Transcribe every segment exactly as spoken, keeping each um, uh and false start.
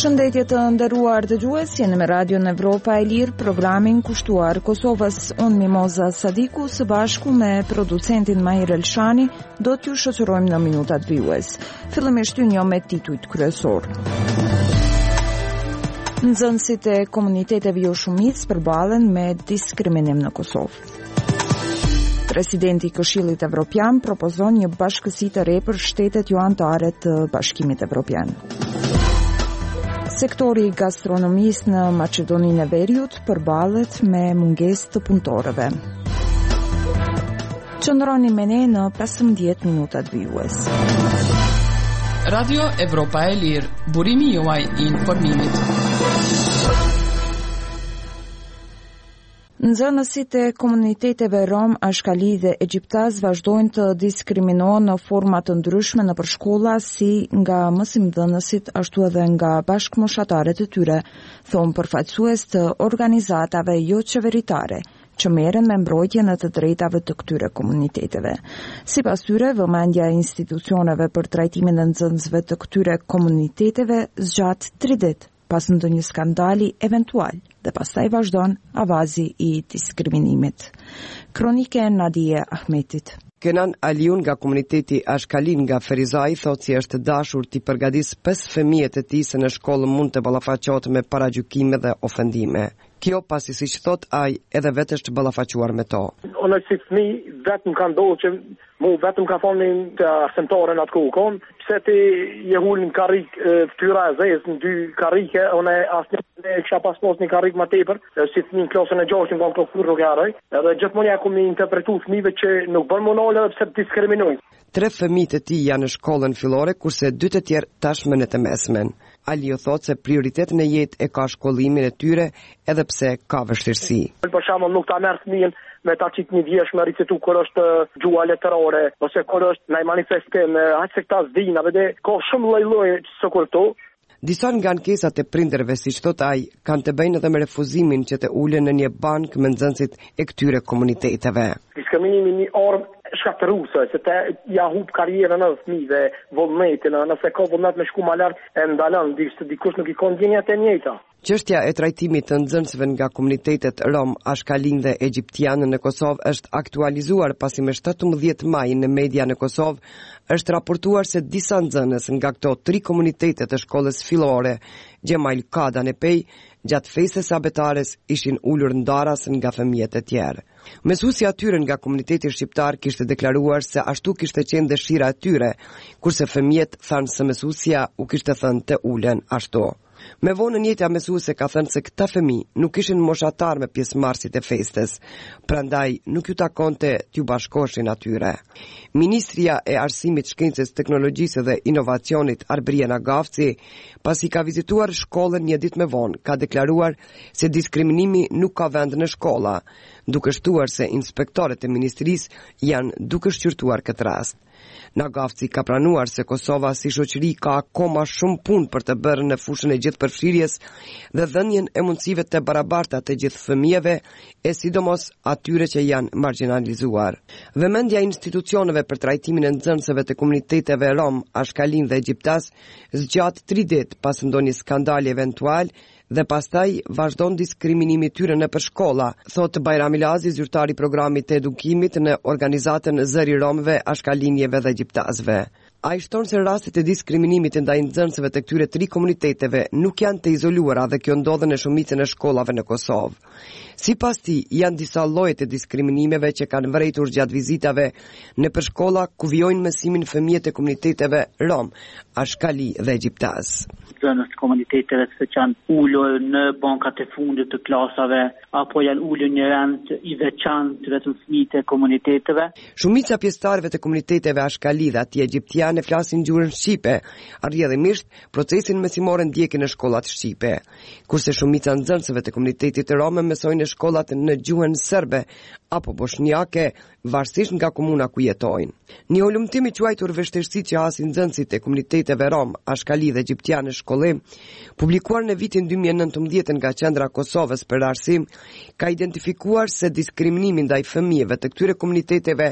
Përshëndetje të nderuar dëgjues, jeni me Radion Evropa e Lirë, programin kushtuar Kosovës. Unë Mimoza Sadiku së bashku me producentin Mahir Elshani do t'ju shoqërojmë në minutat vijues. Fillimisht ju njoh me titujt kryesor. Nxënësit e komuniteteve jo shumicë përballen me diskriminim në Kosovë. Presidenti i Këshillit Evropian propozon një bashkësi të re për shtetet jo anëtare të Bashkimit Evropian. Sektori i gastronomisë në Maqedoninë e Veriut përballet me mungesë të punëtorëve. Qëndroni me ne në pesëmbëdhjetë minutat vijues. Radio Evropa e Lirë, burimi juaj i informimit. Nxënësit e komuniteteve rom, ashkali dhe egjiptas vazhdojnë të diskriminohen në forma të ndryshme nëpër shkolla, si nga mësimdhënësit ashtu edhe nga bashkëmoshatarët e tyre, thon përfaqësues të organizatave jo qeveritare që merren me mbrojtjen e të drejtave të këtyre komuniteteve. Sipas tyre, vëmendja e institucioneve për trajtimin e nxënësve të këtyre komuniteteve zgjat tri ditë pas ndonjë skandali eventual dhe pastaj vazhdon avazi i diskriminimit. Kronike Nadije Ahmetit. Kenan Aliun nga komuniteti Ashkalin nga Ferizaj thot si është dashur t'i përgatis pesë fëmijët e tij se në shkollë mund të ballafaqohet me paragjykime dhe ofendime. Kjo pasi siç thot ai edhe vetë është ballafaquar me to. Unë si fëmijë vetëm kanë ndodhur që mu vetëm ka thonë të arsentore në atë kohë, pse ti je hul në karrik fytyra e zezë në dy karrike, unë asnjë ne kisha pas mos një karrik më tepër, si fëmijë në klasën e gjashtë nga këto fyrë rrogarë, edhe gjithmonë ja kam interpretuar fëmijëve që nuk bën monole pse diskriminojnë. Tre fëmijët e tij janë në shkollën fillore, kurse dy të tjerë tashmë në të mesmen. Ali o thot se prioritetin e jetë e ka shkollimin e tyre edhe pse ka vështirësi. Për shembull nuk ta merr fëmijën me ta qit një vjesh me ricitu kur është gjua letërore, ose kur është në manifestim, aq se këta zdin, edhe ka shumë lloj-lloje së këto. Disa nga ankesat e prindërve, siç thot ai, kanë të bëjnë edhe me refuzimin që të ulen në një bank me nxënësit e këtyre komuniteteve. Diskriminimi një armë shkatërruese, se te ja hub karrierën e fëmijëve, vullnetin, nëse ka vullnet me shku më lart e ndalon, dikush nuk i ka ndjenjat e njëjta. Çështja e trajtimit të nxënësve nga komunitetet rom, ashkalin dhe egjiptian në Kosovë është aktualizuar pasi me shtatëmbëdhjetë maj në media në Kosovë është raportuar se disa nxënës nga këto tri komunitete të shkollës fillore, Gjemail Kada në Pej, gjatë festës sabetares ishin ulur ndaras nga fëmijët e tjerë. Mësuesi atyre nga komuniteti shqiptar kishte deklaruar se ashtu kishte qenë dëshira e tyre, kurse fëmijët thanë se mësuesja u kishte thënë të ulen ashtu. Me vonë njëjta mësuese ka thënë se këta fëmijë nuk ishin moshatar me pjesëmarrësit e festës, prandaj nuk ju takonte t'ju bashkoheshin atyre. Ministria e Arsimit, Shkencës, Teknologjisë dhe Inovacionit Arbriana Gafci, pasi ka vizituar shkollën një ditë më vonë, ka deklaruar se diskriminimi nuk ka vend në shkolla, duke shtuar se inspektorët e ministrisë janë duke shqyrtuar këtë rast. Nagafci ka pranuar se Kosova si shoqëri ka akoma shumë punë për të bërë në fushën e gjithëpërfshirjes dhe dhënien e mundësive të barabarta të gjithë fëmijëve, e sidomos atyre që janë marginalizuar. Vëmendja e institucioneve për trajtimin e nxënësve të komuniteteve rom, ashkalin dhe egjiptas zgjat tri ditë pas ndonjë skandali eventual dhe pastaj vazhdon diskriminimi tyre në për shkolla, thot Bajram Ilazi, zyrtari programit të edukimit në organizatën Zëri Romëve, Ashkalinjeve dhe Egjiptasve. Ai shton se rastet e diskriminimit ndaj nxënësve të këtyre tri komuniteteve nuk janë të izoluara dhe kjo ndodhen në shumicën e shkollave në Kosovë. Sipas tij, janë disa lloje të diskriminimeve që kanë vërejtur gjatë vizitave në për shkolla ku vijojnë mësimin fëmijët e komuniteteve rom, ashkali dhe egjiptas. Nxënës komuniteteve që janë ulur në bankat e fundit të klasave apo janë ulur në rend i veçantë vetëm fëmijët e komuniteteve. Shumica pjesëtarëve të komuniteteve ashkali dhe atje egjiptian e flasin gjuhën shqipe, rrjedhimisht procesin mësimor ndjekin në shkollat shqipe, kurse shumica nxënësve të komunitetit rom mësojnë në shkollat në gjuhën serbe apo bosnjake, varësisht nga komuna ku jetojnë. Një ulëmtim i quajtur vështirësi që hasin nxënësit e komuniteteve rom, ashkali dhe egjiptian në shkollim, publikuar në vitin dy mijë e nëntëmbëdhjetë nga Qendra e Kosovës për arsim, ka identifikuar se diskriminimi ndaj fëmijëve të këtyre komuniteteve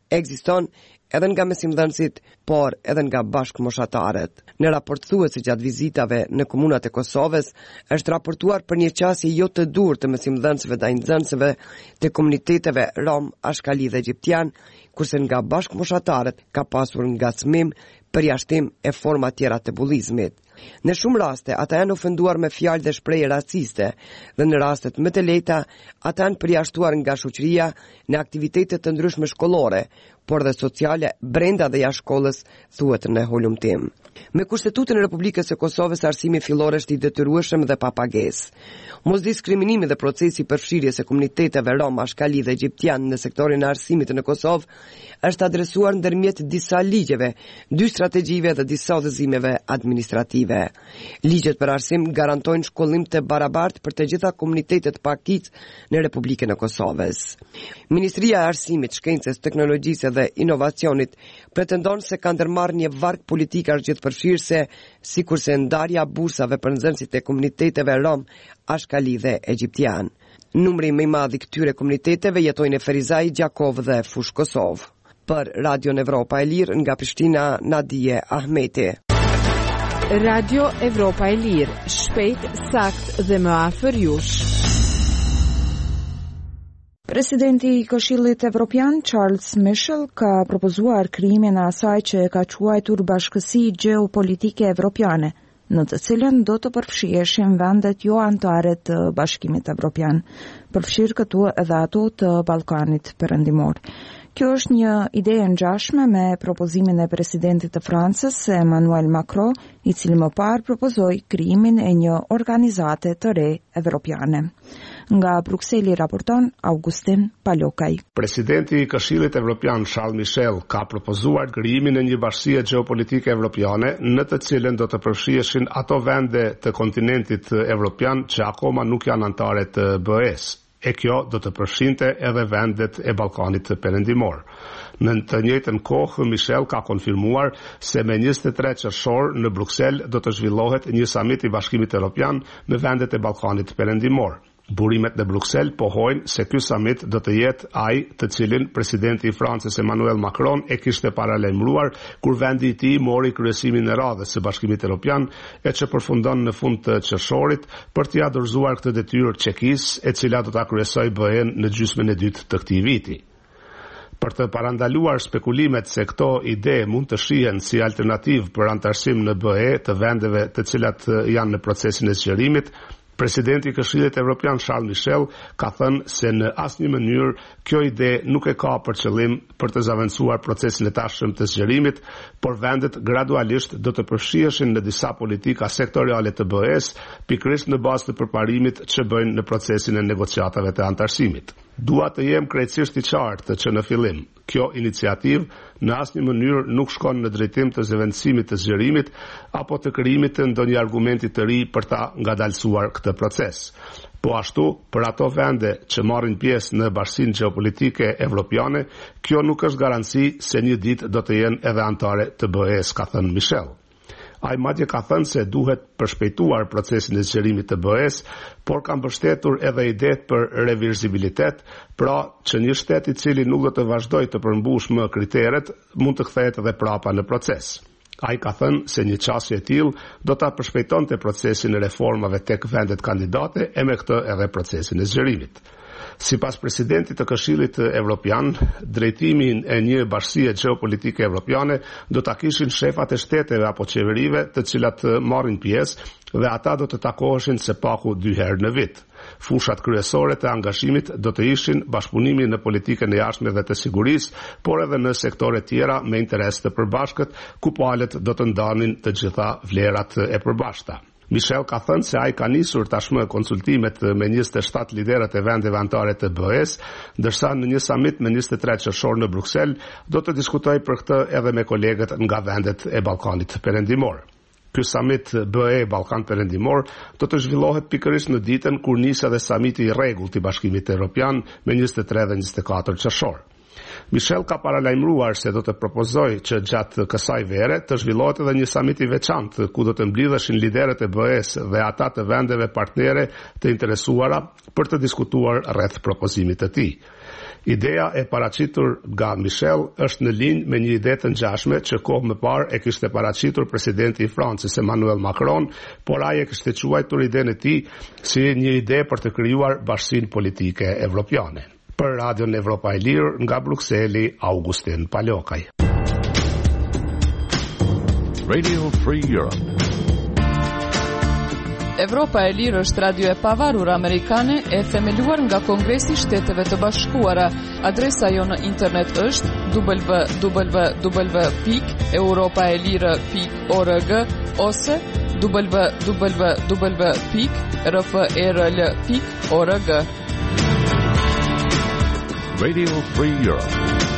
ekziston edhe nga mesimdhënësit, por edhe nga bashkëmoshatarët. Në raport thuhet se gjatë vizitave në komunat e Kosovës është raportuar për një qasje jo të dur të mesimdhënësve dhe nxënësve të komuniteteve rom, ashkali dhe egjiptian, kurse nga bashkëmoshatarët ka pasur ngacmim, përjashtim e forma tjera të bullizmit. Në shumë raste, ata janë ofenduar me fjalë dhe shprehje raciste dhe në rastet më të lehta, ata janë përjashtuar nga shoqëria në aktivitete të ndryshme shkollore, por dhe sociale brenda dhe jashtë shkollës, thuhet në holumtim. Me Kushtetutën e Republikës së Kosovës, arsimi fillor është i detyrueshëm dhe pa pagesë. Mosdiskriminimi dhe procesi përfshirjes së komuniteteve rom, ashkali dhe egjiptian në sektorin e arsimit në Kosovë është adresuar ndërmjet disa ligjeve, dy strategjive dhe disa udhëzimeve administrative. Ligjet për arsim garantojnë shkollim të barabartë për të gjitha komunitetet pakicë në Republikën e Kosovës. Ministria e Arsimit, Shkencës, Teknologjisë dhe Inovacionit pretendon se ka ndërmarrë një varg politik argjithpërfshirëse, sikurse ndarja bursave për nxënësit e komuniteteve rom, ashkali dhe egjiptian. Numri më i madh i këtyre komuniteteve jetojnë në Ferizaj, Gjakov dhe Fush Kosovë. Për Radio Evropa e Lirë nga Prishtina, Nadije Ahmeti. Radio Evropa e Lirë, shpejt, sakt dhe më afër jush. Presidenti i Këshillit Evropian Charles Michel ka propozuar krijimin e asaj që ka quajtur bashkësi gjeopolitike evropiane, në të cilën do të përfshiheshin vendet jo anëtare të Bashkimit Evropian, përfshirë këtu edhe ato të Ballkanit Perëndimor. Kjo është një ide e ngjashme me propozimin e presidentit të Francës, Emmanuel Macron, i cili më parë propozoi krijimin e një organizate të re evropiane. Nga Brukseli raporton Augustin Palokaj. Presidenti i Këshillit Evropian Charles Michel ka propozuar krijimin e një bashkie gjeopolitike evropiane, në të cilën do të përfshiheshin ato vende të kontinentit evropian që akoma nuk janë anëtare të B E-s. E kjo do të përfshinte edhe vendet e Ballkanit Perëndimor. Në të njëjtën kohë, Michel ka konfirmuar se me njëzet e tre qershor në Bruksel do të zhvillohet një samit i Bashkimit Evropian me vendet e Ballkanit Perëndimor. Burimet në Bruksel pohojnë se ky summit do të jetë ai të cilin presidenti i Francës Emmanuel Macron e kishte paralajmëruar kur vendi i tij mori kryesimin e radhës së Bashkimit Evropian, e që përfundon në fund të qershorit për t'i dorëzuar këtë detyrë Çekisë, e cila do ta kryesojë B E-n në gjysmën e dytë të këtij viti. Për të parandaluar spekulimet se këto ide mund të shihen si alternativë për antarësim në B E të vendeve të cilat janë në procesin e zgjerimit, Presidenti i Këshillit Evropian Charles Michel ka thënë se në asnjë mënyrë kjo ide nuk e ka për qëllim për të zaventësuar procesin e tashëm të zgjerimit, por vendet gradualisht do të përfshiheshin në disa politika sektoriale të B E-s, pikërisht në bazë të përparimit që bëjnë në procesin e negociatave të antarësimit. Dua të jem krejtësisht i qartë që në fillim, kjo iniciativë në asnjë mënyrë nuk shkon në drejtim të zëvendësimit të zgjerimit apo të krijimit të ndonjë argumenti të ri për ta ngadalësuar këtë proces. Po ashtu, për ato vende që marrin pjesë në bashkinë gjeopolitike evropiane, kjo nuk është garanci se një ditë do të jenë edhe anëtare të B E-s, ka thënë Michel. Ai madje ka thënë se duhet përshpejtuar procesin e zgjerimit të B E-s, por ka mbështetur edhe idetë për revirzibilitet, pra që një shtet i cili nuk do të vazhdojë të përmbush më kriteret, mund të kthehet edhe prapa në proces. Ai ka thënë se një qasje e tillë do ta përshpejtonte procesin e reformave tek vendet kandidate e me këtë edhe procesin e zgjerimit. Sipas presidentit të Këshillit Evropian, drejtimin e një bashkie gjeopolitike evropiane do ta kishin shefat e shteteve apo qeverive të cilat marrin pjesë dhe ata do të takoheshin së paku dy herë në vit. Fushat kryesore të angazhimit do të ishin bashkëpunimi në politikën e jashtme dhe të sigurisë, por edhe në sektore tjera me interes të përbashkët, ku palët do të ndanin të gjitha vlerat e përbashkëta. Michel ka thënë se ai ka nisur tashmë konsultimet me njëzet e shtatë liderët e vendeve anëtare të B E-s, ndërsa në një samit me njëzet e tre qershor në Bruksel do të diskutojë për këtë edhe me kolegët nga vendet e Ballkanit Perëndimor. Ky samit B E Ballkan Perëndimor do të zhvillohet pikërisht në ditën kur nis edhe samiti i rregullt i Bashkimit Evropian me njëzet e tre dhe njëzet e katër qershor. Michel ka paralajmëruar se do të propozojë që gjatë kësaj vere të zhvillohet edhe një samit i veçantë ku do të mblidheshin liderët e B E-s dhe ata të vendeve partnere të interesuara për të diskutuar rreth propozimit të tij. Ideja e paraqitur nga Michel është në linjë me një ide të ngjashme që kohë më parë e kishte paraqitur presidenti i Francës Emmanuel Macron, por ai e kishte quajtur idenë e tij si një ide për të krijuar bashkësinë politike evropiane. Për Radion Evropa e Lirë, nga Brukseli, Augustin Palokaj. Radio Free Europe. Evropa e Lirë është radio e pavarur amerikane e themeluar nga Kongresi i Shteteve të Bashkuara. Adresa jo në internet është w w w pikë europaelire pikë org ose w w w pikë r f e r l pikë org. Radio Free Europe.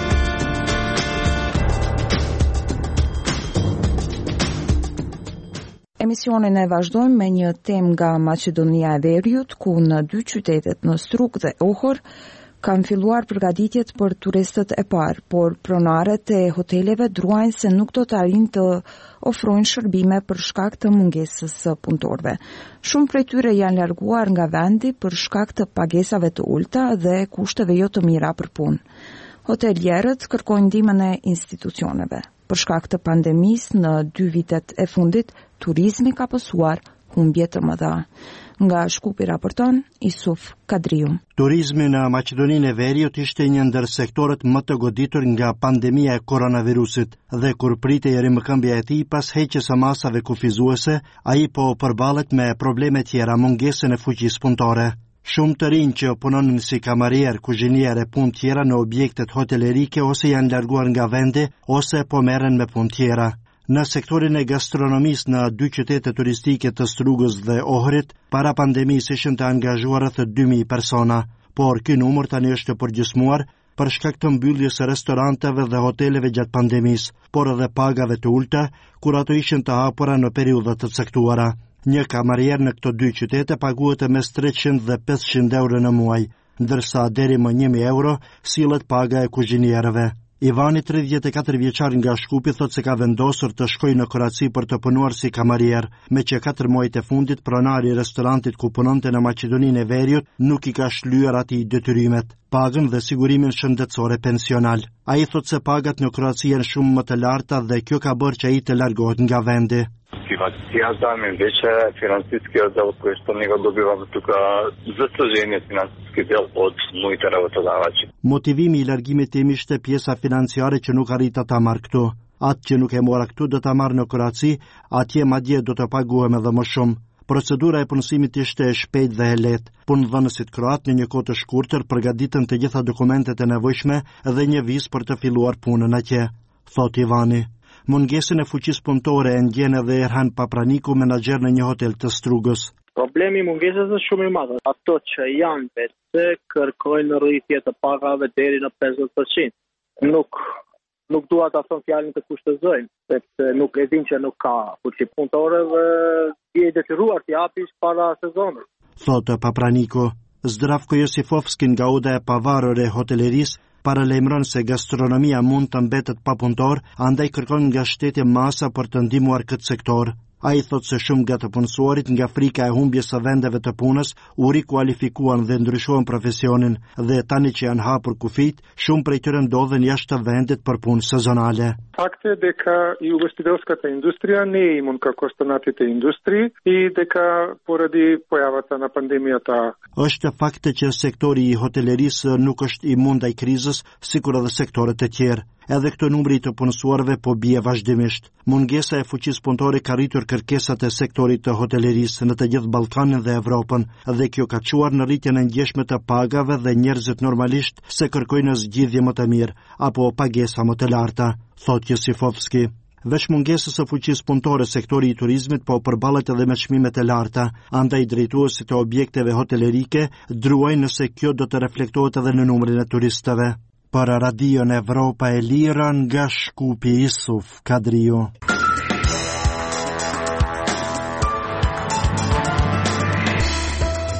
Emisionin e vazhdojmë me një temë nga Maqedonia e Veriut, ku në dy qytetet në Struk dhe Ohor kanë filluar përgatitjet për turistët e parë, por pronarët e hoteleve druajnë se nuk do të arrijnë të ofrojnë shërbime për shkak të mungesës së punëtorëve. Shumë prej tyre janë larguar nga vendi për shkak të pagesave të ulta dhe kushteve jo të mira për punë. Hotelierët kërkojnë ndihmën e institucioneve. Për shkak të pandemisë në dy vitet e fundit, turizmi ka pasur humbje të mëdha. Nga Shkupi raporton Isuf Kadriu. Turizmi në Maqedoninë e Veriut ishte një ndër sektorët më të goditur nga pandemia e koronavirusit dhe kur pritej rimëkëmbja e tij pas heqjes së masave kufizuese, ai po përballet me probleme tjera, mungesën e fuqisë punëtore. Shumë të rinj që punonin si kamarier, kuzhinier e punë tjera në objektet hotelerike ose janë larguar nga vendi ose po merren me punë tjera. Në sektorin e gastronomisë në dy qytete turistike të Strugës dhe Ohrit, para pandemisë ishin të angazhuar rreth dy mijë persona, por ky numër tani është përgjysmuar për shkak të mbylljes së restoranteve dhe hoteleve gjatë pandemisë, por edhe pagave të ulta, kur ato ishin të hapura në periudha të caktuara. Një kamarier në këto dy qytete paguhet mes treqind dhe pesëqind euro në muaj, ndërsa deri më një mijë euro sillet paga e kuzhinierëve. Ivani, tridhjetë e katër vjeçar nga Shkupi, thot se ka vendosur të shkojë në Kroaci për të punuar si kamarier, me që katër muajt e fundit pronari i restorantit ku punonte në Maqedoninë e Veriut nuk i ka shlyer atij detyrimet, pagën dhe sigurimin shëndetësor e pensional. Ai thot se pagat në Kroaci janë shumë më të larta dhe kjo ka bërë që ai të largohet nga vendi. Приватизацията ми вече финансовия дел, който не го добивам тук, за съжаление финансовия дел от моите работодавачи. Motivimi i largimit tim ishte pjesa financiare që nuk arrita ta marr këtu. Atë që nuk e mora këtu do ta marr në Kroaci, atje madje do të paguhem edhe më shumë. Procedura e punësimit ishte e shpejtë dhe e lehtë. Punëdhënësit kroat në një kohë të shkurtër përgatitën të gjitha dokumentet e nevojshme dhe një vizë për të filluar punën atje, thot Ivani. Mungesën e fuqisë punëtore e ndjen edhe Erhan Papraniku, menaxher në një hotel të Strugës. Problemi i mungesës është shumë i madh. Ato që janë vetë kërkojnë rritje të pagave deri në pesëdhjetë përqind. Nuk nuk dua ta them fjalën të kushtozojnë, sepse nuk e din që nuk ka fuqi punëtore dhe je i detyruar të japësh para sezonit. Thotë Papraniku. Zdravko Josifovski nga Uda e pavarur e hotelerisë paralajmëron se gastronomia mund të mbetet pa punëtor, andaj kërkon nga shteti masa për të ndihmuar këtë sektor. Ai thot se shumë nga të punësuarit nga frika e humbjes së vendeve të punës u rikualifikuan dhe ndryshuan profesionin dhe tani që janë hapur kufit, shumë prej tyre ndodhen jashtë vendit për punë sezonale. Факт е дека и угостителската индустрија не е имун како останатите индустрии и дека поради појавата на пандемијата. Është fakt që sektori i hotelerisë nuk është imun ndaj krizës, sikur edhe sektorët e tjerë. Edhe këto numri të punësuarve po bie vazhdimisht. Mungesa e fuqisë punëtore ka rritur kërkesat e sektorit të hotelerisë në të gjithë Ballkanin dhe Evropën, dhe kjo ka çuar në rritjen e ndjeshme të pagave dhe njerëzit normalisht se kërkojnë zgjidhje më të mirë apo pagesa më të larta, thot Josifovski. Veç mungesës së fuqisë punëtore, sektori i turizmit po përballet edhe me çmimet e larta, andaj drejtuesit e objekteve hotelerike druajnë nëse kjo do të reflektohet edhe në numrin e turistëve. Për Radion Evropa e Lirë nga Shkupi, Isuf Kadriu.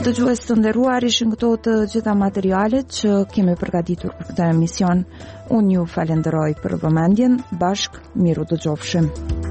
Dëgjues të nderuar, ishin këto të gjitha materialet që kemi përgatitur për këtë emision. Unë ju falenderoj për vëmendjen, bashk miru dëgjofshim.